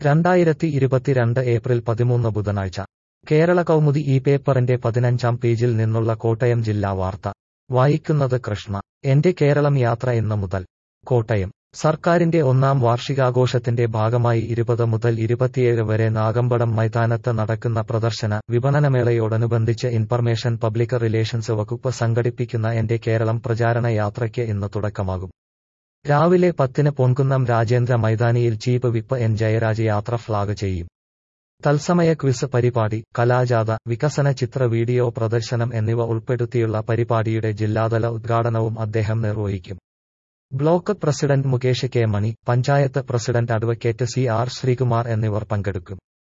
2022 April 13 ബുധനാഴ്ച കേരള കൗമുദി ഈ പേപ്പറിന്റെ 15-ാം പേജിൽ നിന്നുള്ള കോട്ടയം ജില്ലാ വാർത്ത വായിക്കുന്നത് കൃഷ്ണ. എന്റെ കേരളം യാത്ര ഇന്ന് മുതൽ. കോട്ടയം സർക്കാരിന്റെ 1-ാം വാർഷികാഘോഷത്തിന്റെ ഭാഗമായി 20 മുതൽ 27 വരെ നാഗമ്പടം മൈതാനത്ത് നടക്കുന്ന പ്രദർശന വിപണനമേളയോടനുബന്ധിച്ച് ഇൻഫർമേഷൻ പബ്ലിക് റിലേഷൻസ് വകുപ്പ് സംഘടിപ്പിക്കുന്ന എന്റെ കേരളം പ്രചാരണ യാത്രയ്ക്ക് ഇന്ന് തുടക്കമാകും. രാവിലെ 10-ന് പൊൻകുന്നം രാജേന്ദ്ര മൈതാനിയിൽ ചീഫ് വിപ്പ് എൻ ജയരാജ് യാത്ര ഫ്ളാഗ് ചെയ്യും. തത്സമയ ക്വിസ് പരിപാടി, കലാജാഥ, വികസന ചിത്ര വീഡിയോ പ്രദർശനം എന്നിവ ഉൾപ്പെടുത്തിയുള്ള പരിപാടിയുടെ ജില്ലാതല ഉദ്ഘാടനവും അദ്ദേഹം നിർവഹിക്കും. Block president Mukesh K Mani, panchayat president advocate C R Sreekumar എന്നിവർ പങ്കെടുക്കും.